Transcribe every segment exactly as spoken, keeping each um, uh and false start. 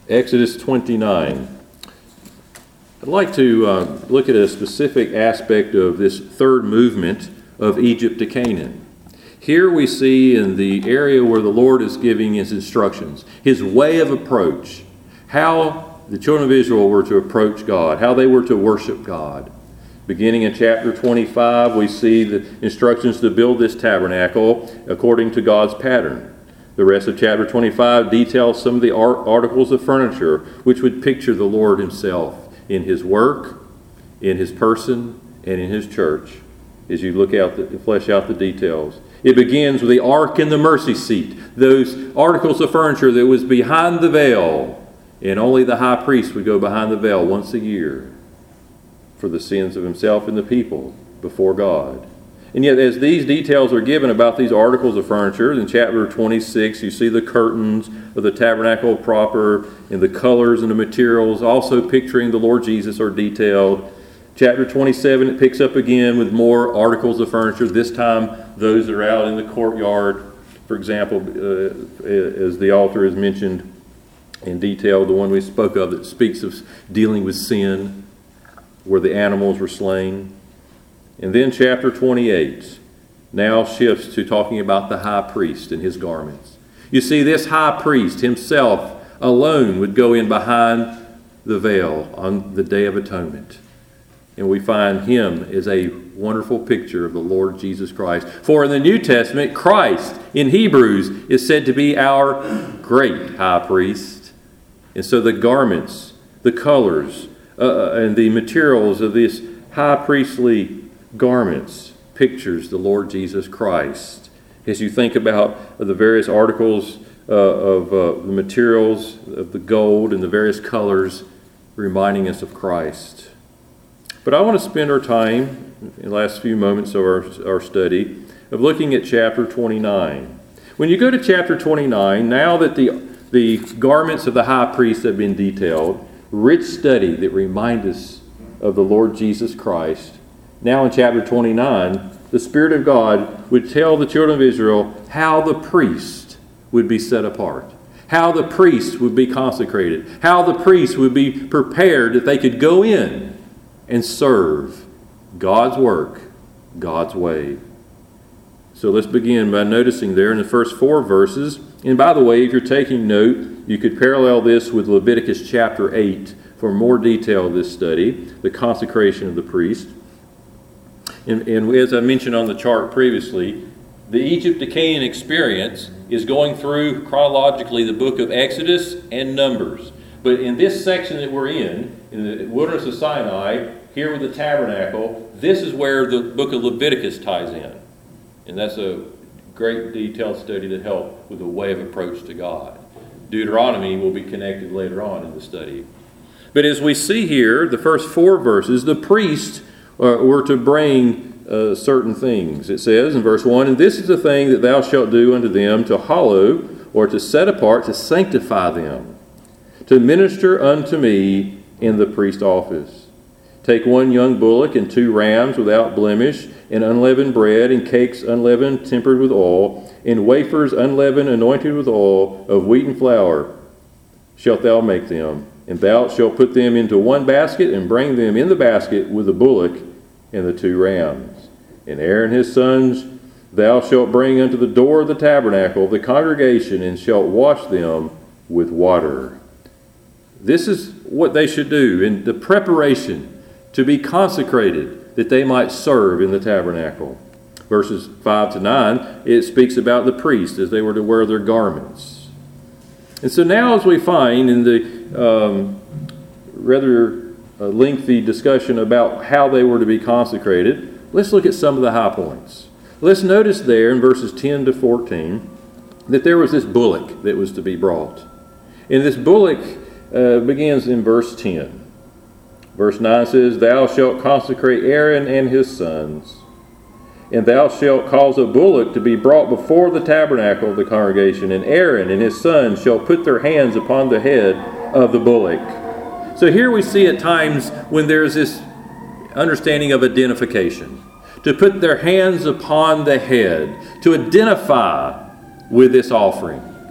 Exodus twenty-nine. I'd like to uh, look at a specific aspect of this third movement of Egypt to Canaan. Here we see in the area where the Lord is giving his instructions, his way of approach, how the children of Israel were to approach God, how they were to worship God. Beginning in chapter twenty-five, we see the instructions to build this tabernacle according to God's pattern. The rest of chapter twenty-five details some of the art- articles of furniture which would picture the Lord himself in his work, in his person, and in his church, as you look out, the, flesh out the details. It begins with the ark and the mercy seat, those articles of furniture that was behind the veil, and only the high priest would go behind the veil once a year for the sins of himself and the people before God. And yet, as these details are given about these articles of furniture, in chapter twenty-six, you see the curtains of the tabernacle proper, and the colors and the materials, also picturing the Lord Jesus, are detailed. Chapter twenty-seven, it picks up again with more articles of furniture, this time those that are out in the courtyard. For example, uh, as the altar is mentioned in detail, the one we spoke of that speaks of dealing with sin, where the animals were slain. And then chapter twenty-eight now shifts to talking about the high priest and his garments. You see, this high priest himself alone would go in behind the veil on the Day of Atonement. And we find him as a wonderful picture of the Lord Jesus Christ. For in the New Testament, Christ in Hebrews is said to be our great high priest. And so the garments, the colors, uh, and the materials of this high priestly garments pictures the Lord Jesus Christ. As you think about the various articles uh, of uh, the materials of the gold and the various colors reminding us of Christ. But I want to spend our time in the last few moments of our, our study of looking at chapter twenty-nine. When you go to chapter twenty-nine, now that the, the garments of the high priest have been detailed, rich study that remind us of the Lord Jesus Christ. Now in chapter twenty-nine, the Spirit of God would tell the children of Israel how the priest would be set apart, how the priest would be consecrated, how the priest would be prepared that they could go in and serve God's work, God's way. So let's begin by noticing there in the first four verses. And by the way, if you're taking note, you could parallel this with Leviticus chapter eight for more detail of this study, the consecration of the priest. And, and as I mentioned on the chart previously, the Egypt to Canaan experience is going through chronologically the book of Exodus and Numbers. But in this section that we're in, in the wilderness of Sinai, here with the tabernacle, this is where the book of Leviticus ties in. And that's a great detailed study to help with the way of approach to God. Deuteronomy will be connected later on in the study. But as we see here, the first four verses, the priest uh, were to bring uh, certain things. It says in verse one, "And this is the thing that thou shalt do unto them, to hallow, or to set apart, to sanctify them, to minister unto me in the priest office. Take one young bullock and two rams without blemish, and unleavened bread, and cakes unleavened, tempered with oil, and wafers unleavened, anointed with oil, of wheaten flour shalt thou make them. And thou shalt put them into one basket, and bring them in the basket with the bullock and the two rams. And Aaron his sons thou shalt bring unto the door of the tabernacle of the congregation, and shalt wash them with water." This is what they should do in the preparation to be consecrated, that they might serve in the tabernacle. Verses five to nine, it speaks about the priests as they were to wear their garments. And so now, as we find in the um, rather uh, lengthy discussion about how they were to be consecrated, let's look at some of the high points. Let's notice there in verses ten to fourteen that there was this bullock that was to be brought. And this bullock uh, begins in verse ten. Verse nine says, "Thou shalt consecrate Aaron and his sons, and thou shalt cause a bullock to be brought before the tabernacle of the congregation, and Aaron and his sons shall put their hands upon the head of the bullock." So here we see at times when there's this understanding of identification, to put their hands upon the head, to identify with this offering.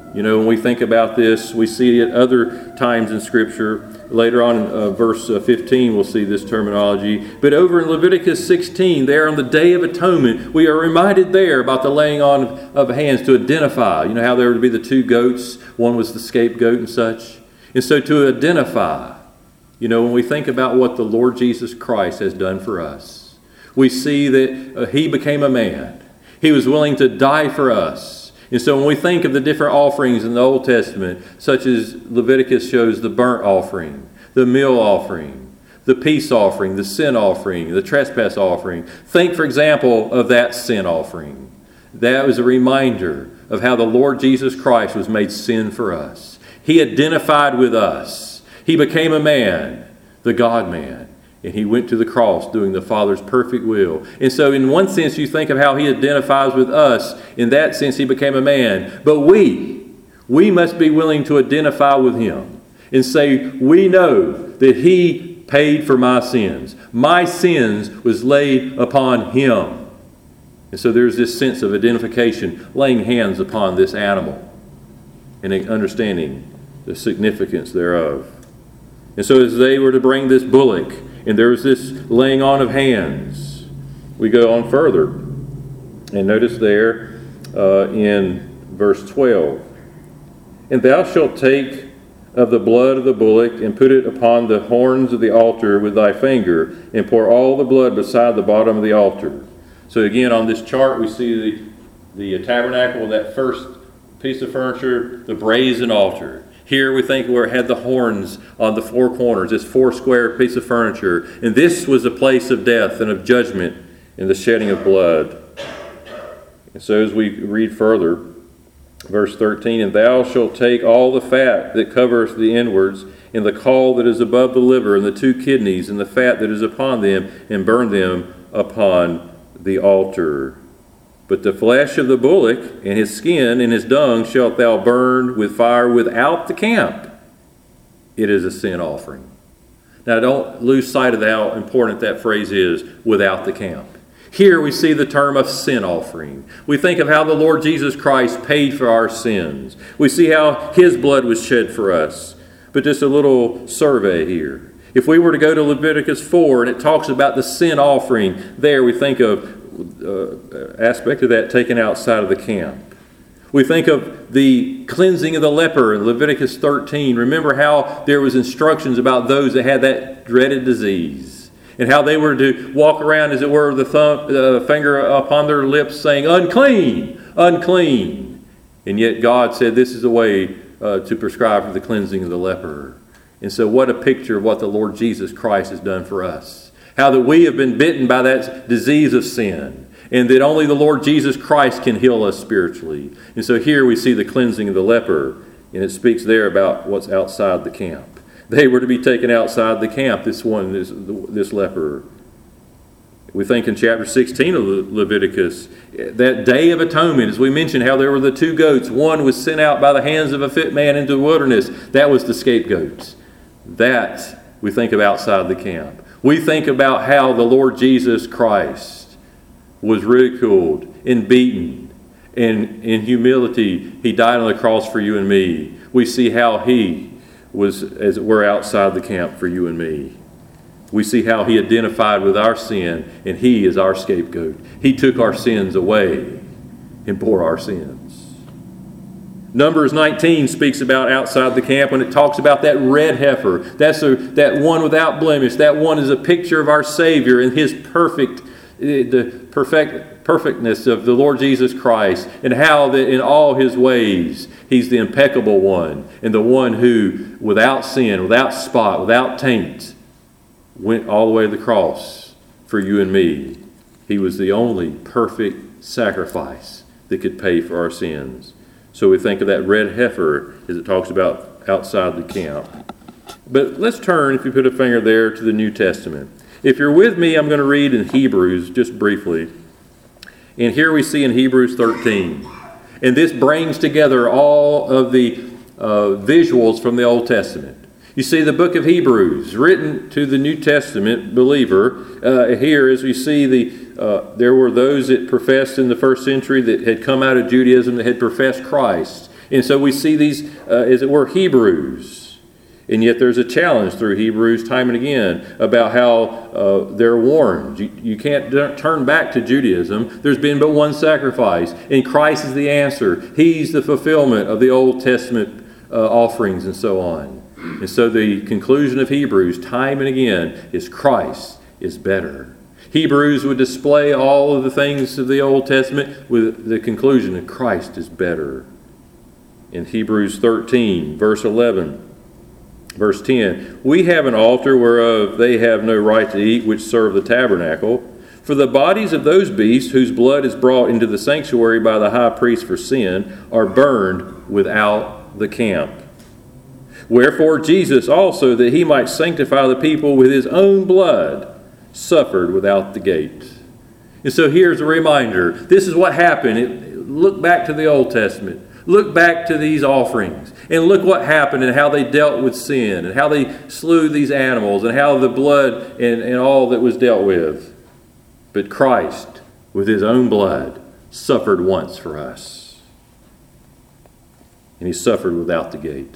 You know, when we think about this, we see it other times in Scripture. Later on in uh, verse uh, fifteen, we'll see this terminology. But over in Leviticus sixteen, there on the Day of Atonement, we are reminded there about the laying on of, of hands to identify. You know how there would be the two goats, one was the scapegoat and such. And so to identify, you know, when we think about what the Lord Jesus Christ has done for us, we see that uh, He became a man. He was willing to die for us. And so when we think of the different offerings in the Old Testament, such as Leviticus shows the burnt offering, the meal offering, the peace offering, the sin offering, the trespass offering, think, for example, of that sin offering. That was a reminder of how the Lord Jesus Christ was made sin for us. He identified with us. He became a man, the God-man. And He went to the cross doing the Father's perfect will. And so in one sense you think of how He identifies with us. In that sense He became a man. But we, we must be willing to identify with Him and say, we know that He paid for my sins. My sins was laid upon Him. And so there's this sense of identification, laying hands upon this animal and understanding the significance thereof. And so as they were to bring this bullock, and there was this laying on of hands, we go on further. And notice there uh, in verse twelve, and thou shalt take of the blood of the bullock, and put it upon the horns of the altar with thy finger, and pour all the blood beside the bottom of the altar. So again, on this chart, we see the, the tabernacle, that first piece of furniture, the brazen altar. Here we think where it had the horns on the four corners, this four square piece of furniture. And this was a place of death and of judgment and the shedding of blood. And so as we read further, verse thirteen, and thou shalt take all the fat that covereth the inwards, and the caul that is above the liver, and the two kidneys, and the fat that is upon them, and burn them upon the altar. But the flesh of the bullock, and his skin, and his dung shalt thou burn with fire without the camp. It is a sin offering. Now don't lose sight of how important that phrase is, without the camp. Here we see the term of sin offering. We think of how the Lord Jesus Christ paid for our sins. We see how His blood was shed for us. But just a little survey here. If we were to go to Leviticus four and it talks about the sin offering, there we think of Uh, aspect of that taken outside of the camp. We think of the cleansing of the leper in Leviticus thirteen. Remember how there was instructions about those that had that dreaded disease, and how they were to walk around, as it were, the thumb, uh, finger upon their lips, saying, "Unclean, unclean." And yet God said this is the way uh, to prescribe for the cleansing of the leper. And so, what a picture of what the Lord Jesus Christ has done for us. How that we have been bitten by that disease of sin, and that only the Lord Jesus Christ can heal us spiritually. And so here we see the cleansing of the leper, and it speaks there about what's outside the camp. They were to be taken outside the camp, this one, this, this leper. We think in chapter sixteen of Leviticus, that Day of Atonement, as we mentioned, how there were the two goats. One was sent out by the hands of a fit man into the wilderness. That was the scapegoat. That we think of outside the camp. We think about how the Lord Jesus Christ was ridiculed and beaten, and in humility He died on the cross for you and me. We see how He was, as it were, outside the camp for you and me. We see how He identified with our sin, and He is our scapegoat. He took our sins away and bore our sins. Numbers nineteen speaks about outside the camp when it talks about that red heifer. That's a, that one without blemish. That one is a picture of our Savior and His perfect, the perfect perfectness of the Lord Jesus Christ, and how that in all His ways He's the impeccable one, and the one who, without sin, without spot, without taint, went all the way to the cross for you and me. He was the only perfect sacrifice that could pay for our sins. So we think of that red heifer as it talks about outside the camp. But let's turn, if you put a finger there, to the New Testament. If you're with me, I'm going to read in Hebrews just briefly. And here we see in Hebrews thirteen. And this brings together all of the uh, visuals from the Old Testament. You see, the book of Hebrews, written to the New Testament believer, uh, here as we see the uh, there were those that professed in the first century that had come out of Judaism that had professed Christ. And so we see these, uh, as it were, Hebrews. And yet there's a challenge through Hebrews time and again about how uh, they're warned. You, you can't d- turn back to Judaism. There's been but one sacrifice, and Christ is the answer. He's the fulfillment of the Old Testament uh, offerings and so on. And so the conclusion of Hebrews time and again is Christ is better. Hebrews would display all of the things of the Old Testament with the conclusion that Christ is better. In Hebrews thirteen, verse eleven, verse ten, we have an altar whereof they have no right to eat, which serve the tabernacle. For the bodies of those beasts whose blood is brought into the sanctuary by the high priest for sin are burned without the camp. Wherefore Jesus also, that he might sanctify the people with his own blood, suffered without the gate. And so here's a reminder. This is what happened. It, look back to the Old Testament. Look back to these offerings and look what happened and how they dealt with sin and how they slew these animals and how the blood and, and all that was dealt with. But Christ, with his own blood, suffered once for us. And he suffered without the gate.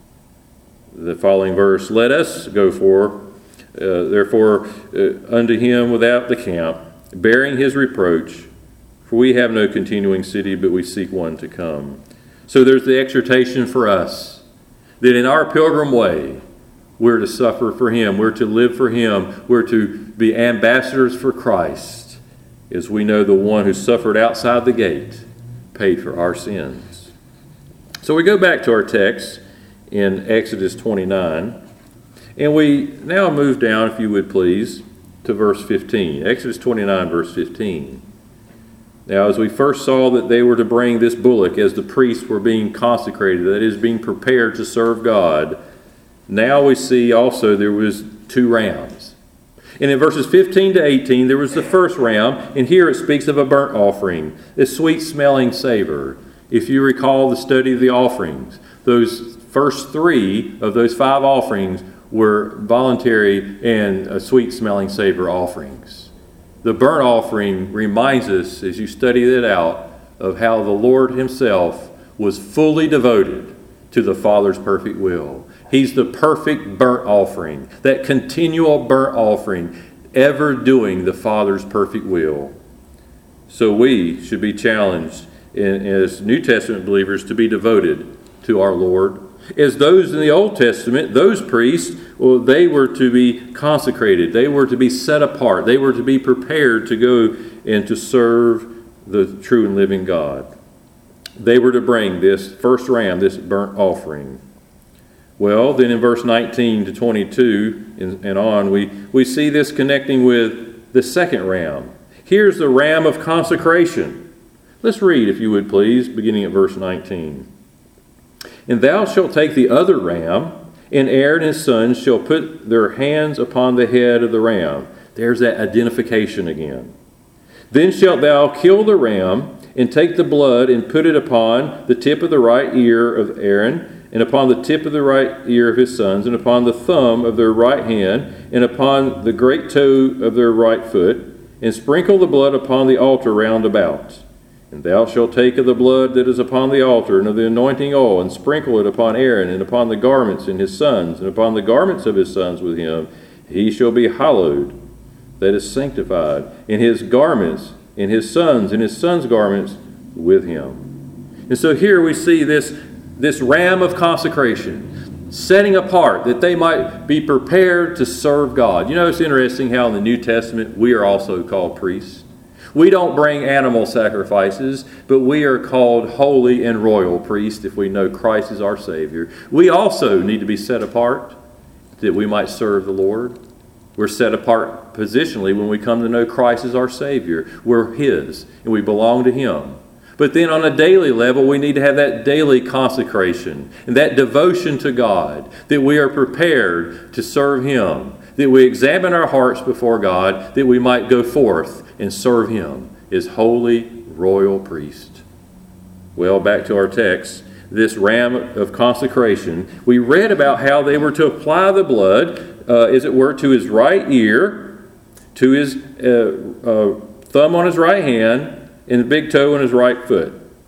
The following verse, let us go for, uh, therefore, uh, unto him without the camp, bearing his reproach, for we have no continuing city, but we seek one to come. So there's the exhortation for us that in our pilgrim way, we're to suffer for him. We're to live for him. We're to be ambassadors for Christ, as we know the one who suffered outside the gate paid for our sins. So we go back to our text in Exodus twenty-nine, and we now move down, if you would please, to verse fifteen. Exodus twenty-nine, verse fifteen. Now, as we first saw that they were to bring this bullock as the priests were being consecrated, that is, being prepared to serve God, now we see also there was two rams. And in verses fifteen to eighteen, there was the first ram, and here it speaks of a burnt offering, a sweet-smelling savor. If you recall the study of the offerings, those first three of those five offerings were voluntary and a sweet-smelling savor offerings. The burnt offering reminds us, as you study it out, of how the Lord himself was fully devoted to the Father's perfect will. He's the perfect burnt offering, that continual burnt offering, ever doing the Father's perfect will. So we should be challenged in, as New Testament believers to be devoted to our Lord. As those in the Old Testament, those priests, well, they were to be consecrated. They were to be set apart. They were to be prepared to go and to serve the true and living God. They were to bring this first ram, this burnt offering. Well, then in verse nineteen to twenty-two and, and on, we, we see this connecting with the second ram. Here's the ram of consecration. Let's read, if you would please, beginning at verse nineteen. And thou shalt take the other ram, and Aaron and his sons shall put their hands upon the head of the ram. There's that identification again. Then shalt thou kill the ram, and take the blood, and put it upon the tip of the right ear of Aaron, and upon the tip of the right ear of his sons, and upon the thumb of their right hand, and upon the great toe of their right foot, and sprinkle the blood upon the altar round about. And thou shalt take of the blood that is upon the altar, and of the anointing oil, and sprinkle it upon Aaron, and upon the garments and his sons, and upon the garments of his sons with him. He shall be hallowed, that is sanctified, in his garments, and his sons, and his sons' garments with him. And so here we see this, this ram of consecration, setting apart, that they might be prepared to serve God. You know, it's interesting how in the New Testament we are also called priests. We don't bring animal sacrifices, but we are called holy and royal priests if we know Christ is our Savior. We also need to be set apart that we might serve the Lord. We're set apart positionally when we come to know Christ as our Savior. We're His, and we belong to Him. But then on a daily level, we need to have that daily consecration and that devotion to God, that we are prepared to serve Him, that we examine our hearts before God, that we might go forth and serve Him as holy royal priest. Well, back to our text, this ram of consecration, we read about how they were to apply the blood, uh, as it were, to his right ear, to his uh, uh, thumb on his right hand, and the big toe on his right foot.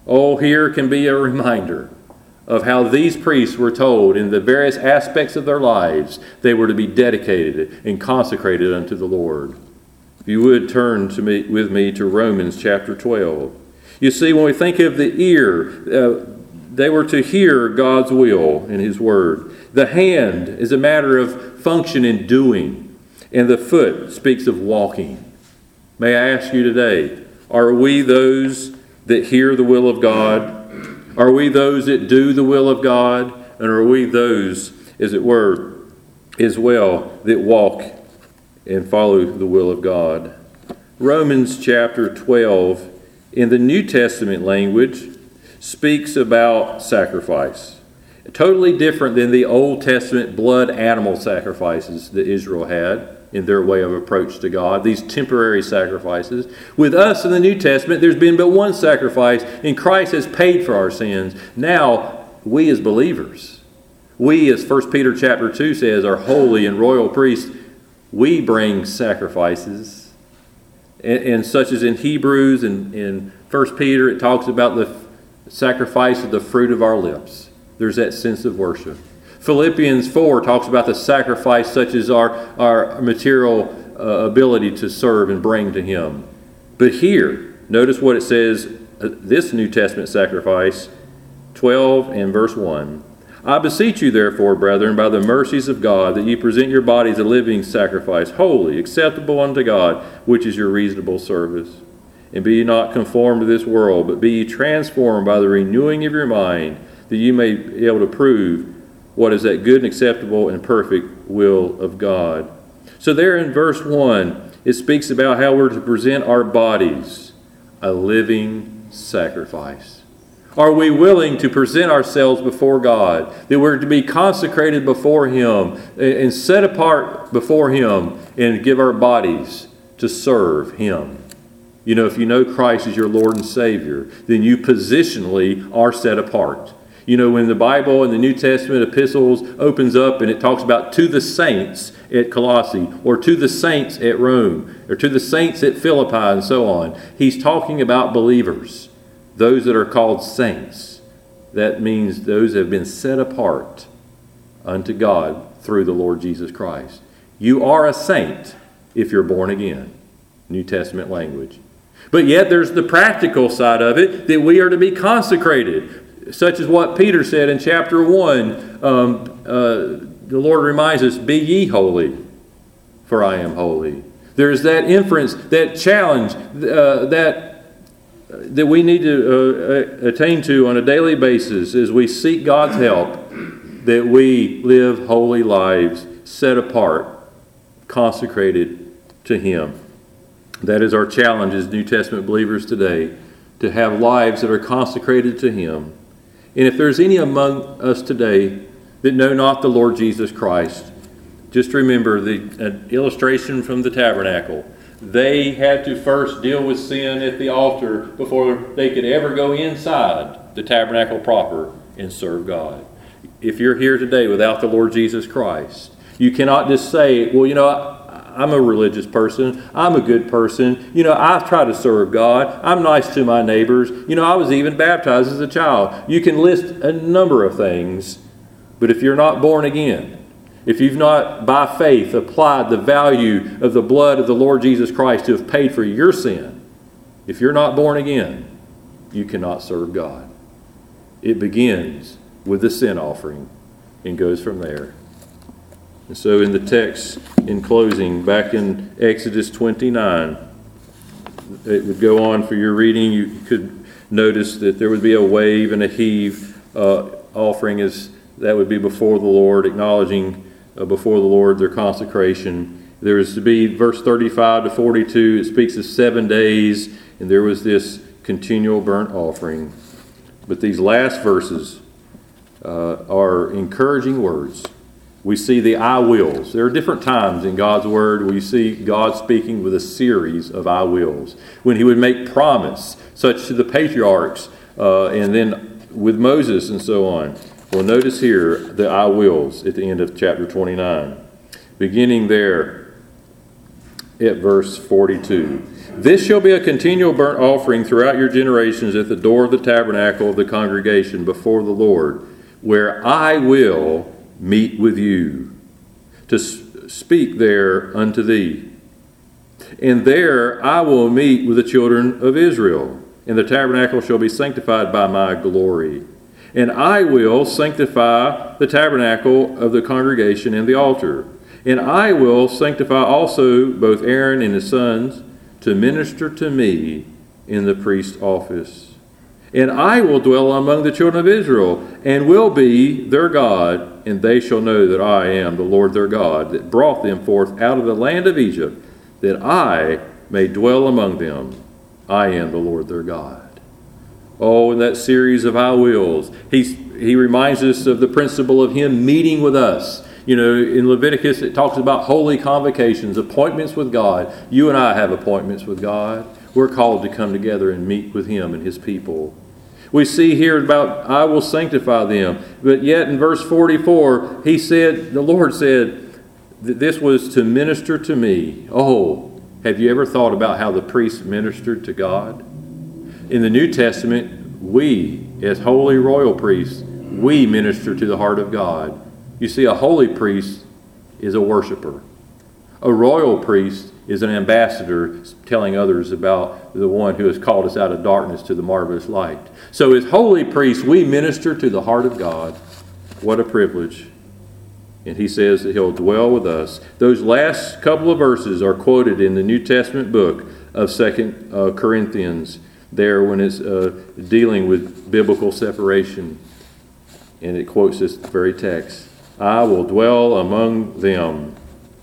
Oh, here can be a reminder of how these priests were told in the various aspects of their lives they were to be dedicated and consecrated unto the Lord. If you would turn to me with me to Romans chapter twelve. You see, when we think of the ear, uh, they were to hear God's will in His Word. The hand is a matter of function in doing, and the foot speaks of walking. May I ask you today, are we those that hear the will of God? Are we those that do the will of God? And are we those, as it were, as well, that walk and follow the will of God? Romans chapter twelve, in the New Testament language, speaks about sacrifice. Totally different than the Old Testament blood animal sacrifices that Israel had in their way of approach to God, these temporary sacrifices. With us in the New Testament, there's been but one sacrifice, and Christ has paid for our sins. Now, we as believers, we as First Peter chapter two says, are holy and royal priests. We bring sacrifices. And, and such as in Hebrews and in First Peter, it talks about the sacrifice of the fruit of our lips. There's that sense of worship. Philippians four talks about the sacrifice such as our, our material uh, ability to serve and bring to Him. But here, notice what it says, uh, this New Testament sacrifice, twelve and verse one. I beseech you therefore, brethren, by the mercies of God, that ye present your bodies a living sacrifice, holy, acceptable unto God, which is your reasonable service. And be ye not conformed to this world, but be ye transformed by the renewing of your mind, that you may be able to prove what is that good and acceptable and perfect will of God. So there in verse one, it speaks about how we're to present our bodies a living sacrifice. Are we willing to present ourselves before God, that we're to be consecrated before Him and set apart before Him and give our bodies to serve Him? You know, if you know Christ as your Lord and Savior, then you positionally are set apart. You know, when the Bible and the New Testament epistles opens up and it talks about to the saints at Colossae, or to the saints at Rome, or to the saints at Philippi, and so on, he's talking about believers, those that are called saints. That means those that have been set apart unto God through the Lord Jesus Christ. You are a saint if you're born again. New Testament language. But yet there's the practical side of it, that we are to be consecrated. Such as what Peter said in chapter one. Um, uh, the Lord reminds us, be ye holy, for I am holy. There's that inference, that challenge, uh, that, that we need to uh, attain to on a daily basis as we seek God's help, that we live holy lives, set apart, consecrated to Him. That is our challenge as New Testament believers today, to have lives that are consecrated to Him. And if there's any among us today that know not the Lord Jesus Christ, just remember the an illustration from the tabernacle. They had to first deal with sin at the altar before they could ever go inside the tabernacle proper and serve God. If you're here today without the Lord Jesus Christ, you cannot just say, well, you know, I, I'm a religious person. I'm a good person. You know, I try to serve God. I'm nice to my neighbors. You know, I was even baptized as a child. You can list a number of things, but if you're not born again, if you've not by faith applied the value of the blood of the Lord Jesus Christ to have paid for your sin, if you're not born again, you cannot serve God. It begins with the sin offering and goes from there. And so in the text, in closing, back in Exodus twenty-nine, it would go on for your reading. You could notice that there would be a wave and a heave uh, offering, as that would be before the Lord, acknowledging uh, before the Lord their consecration. There was to be, verse thirty-five to forty-two, it speaks of seven days, and there was this continual burnt offering. But these last verses uh, are encouraging words. We see the I wills. There are different times in God's Word we see God speaking with a series of I wills. When He would make promise, such to the patriarchs, uh, and then with Moses and so on. Well, notice here the I wills at the end of chapter twenty-nine. Beginning there at verse forty-two. This shall be a continual burnt offering throughout your generations at the door of the tabernacle of the congregation before the Lord, where I will meet with you, to speak there unto thee. And there I will meet with the children of Israel, and the tabernacle shall be sanctified by my glory. And I will sanctify the tabernacle of the congregation and the altar. And I will sanctify also both Aaron and his sons to minister to me in the priest's office. And I will dwell among the children of Israel, and will be their God, and they shall know that I am the Lord their God, that brought them forth out of the land of Egypt, that I may dwell among them. I am the Lord their God. Oh, in that series of I wills, he's, he reminds us of the principle of him meeting with us. You know, in Leviticus, it talks about holy convocations, appointments with God. You and I have appointments with God. We're called to come together and meet with him and his people. We see here about, I will sanctify them. But yet in verse forty-four, he said, the Lord said, that this was to minister to me. Oh, have you ever thought about how the priests ministered to God? In the New Testament, we, as holy royal priests, we minister to the heart of God. You see, a holy priest is a worshiper. A royal priest is an ambassador telling others about the one who has called us out of darkness to the marvelous light. So as holy priests, we minister to the heart of God. What a privilege. And he says that he'll dwell with us. Those last couple of verses are quoted in the New Testament book of Second Corinthians, there when it's uh, dealing with biblical separation. And it quotes this very text. I will dwell among them.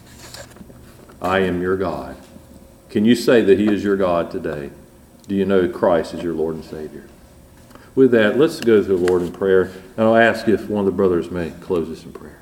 I am your God. Can you say that he is your God today? Do you know Christ is your Lord and Savior? With that, let's go to the Lord in prayer. And I'll ask if one of the brothers may close us in prayer.